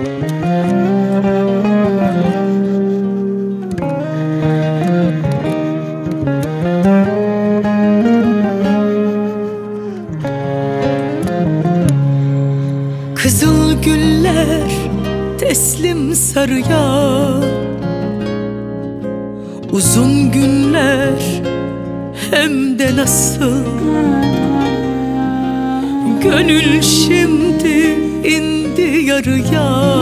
Kızıl güller teslim sarıya, uzun günler hem de nasıl. Gönül şimdi indi yarıya,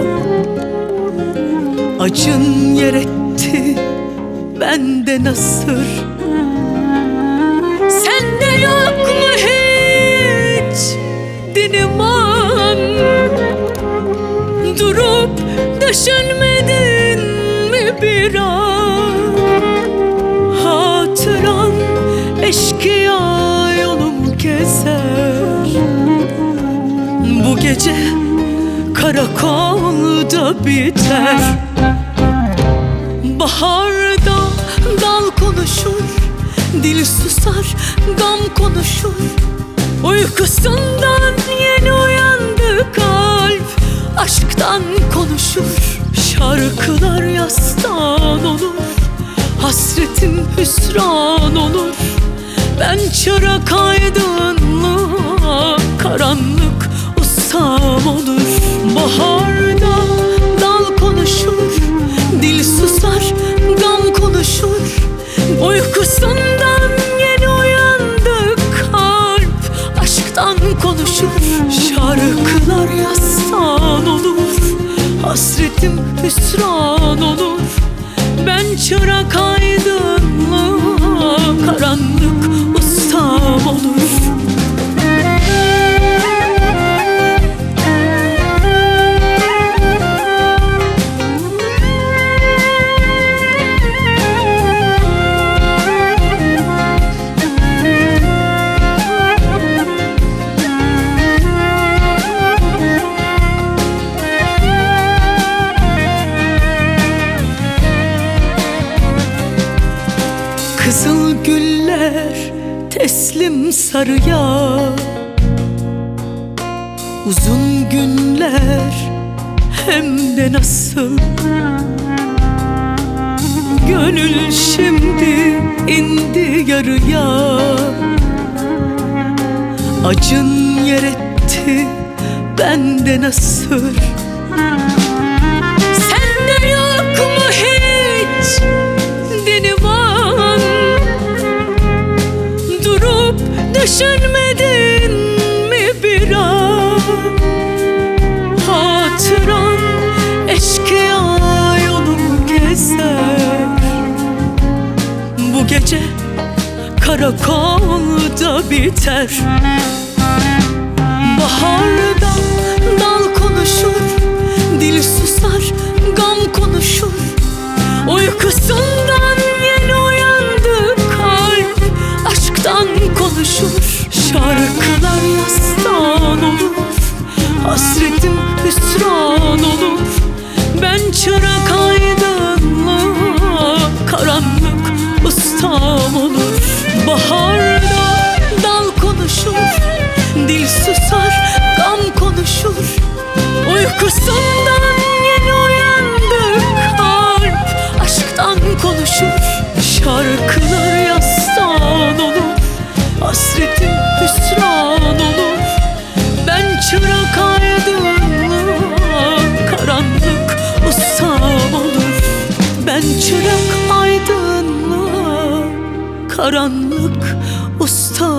acın yer etti bende nasır. Sende yok mu hiç dinim an? Durup düşünmedin mi bir an? Hatıran eşkıya yolumu gezer. Bu gece karakolda biter. Baharda dal konuşur, dil susar, gam konuşur. Uykusundan yeni uyandı kalp, aşktan konuşur. Şarkılar yastan olur, hasretim hüsran olur. Ben çırak aydınlığa, karanlık ustam olur. Baharda dal konuşur, dil susar, gam konuşur. Uykusundan yeni uyandı kalp, aşktan konuşur. Şarkılar yastan olur, hasretim hüsran olur. Ben çırak aydınlığa, karanlık ustam olur. Kızıl güller teslim sarıya, uzun günler hem de nasıl. Gönül şimdi indi yarıya, acın yer etti bende nasır. Sende yok mu hiç dinim an? Durup düşünmedin mi bir an? Hatıran eşkıya yolumu gezer. Bu gece karakolda biter. Baharda dal konuşur, dil susar, gam konuşur. Uykusundan yeni uyandı kalp, aşktan konuşur. Şarkılar yastan olur, hasretim hüsran olur. Ben çırak aydınlığa, karanlık ustam olur. Baharda dal konuşur, dil susar, gam konuşur. Uykusundan yeni uyandı kalp, aşktan konuşur. Şarkılar yastan olur, hasretim hüsran olur. Ben çırak aydınlığa, karanlık ustam olur. Ben çırak aydınlığa, karanlık ustam